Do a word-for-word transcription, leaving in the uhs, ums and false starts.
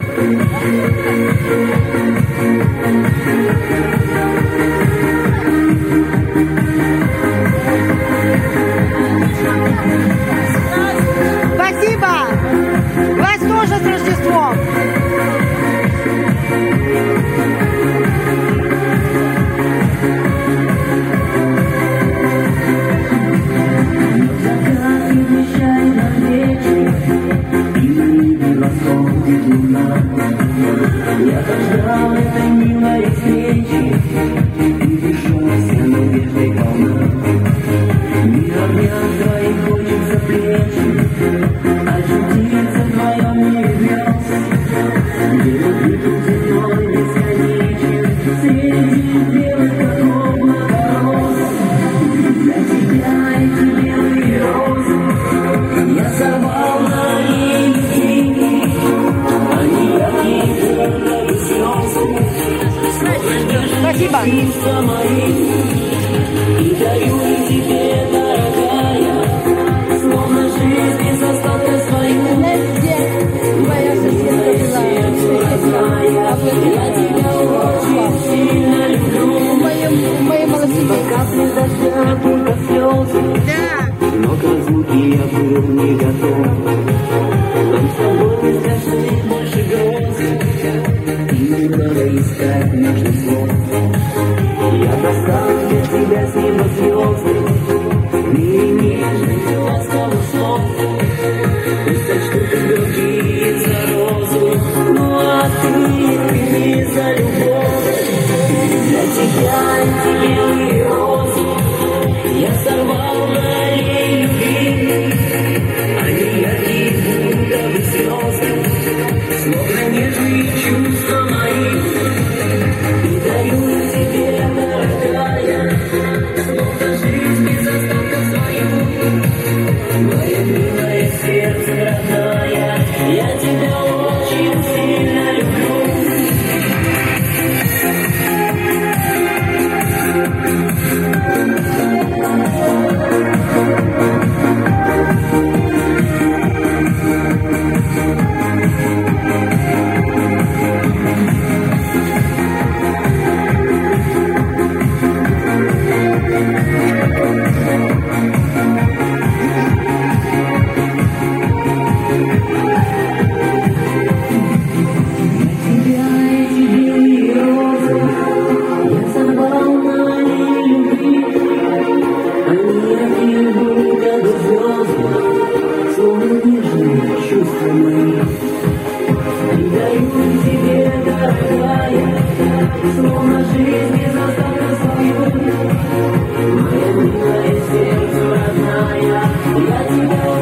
Спасибо! Вас тоже с Рождеством! Я так ждал этой милой встречи, и пришелся надеждой полна. Мир обнять твоих хочется плечи, очутиться в твоем мире грез, где любви путь земной бесконечен, среди белых потов благород. Для тебя эти белые розы я сорвал на листья, они яркие, будто слезы. Спасибо! И даю тебе, дорогая, словно жизнь без остатка свою. Моя соседка была. Я тебя очень сильно люблю. Мои молодцы. Капли дождя, только слезы. Да. Но к разлуке я был не готов. Нам с тобой не страшны больше грозы. И не надо искать нежных слов. Я достану для тебя с неба звезды, мире нежных ласковых слов. Пусть сочтут и другие за розу, ну а ты, ты за любовь. Для тебя эти белые розы я сорвал на аллее любви. Они яркие, будто бы слезы, словно нежные чувства мои. И даю тебе, дорогая, словно жизнь без остатка свою. Мое милое сердце родная, я тебя очень сильно люблю. Словно жизнь без остатка свою. Моя милая сердце родная, я тебя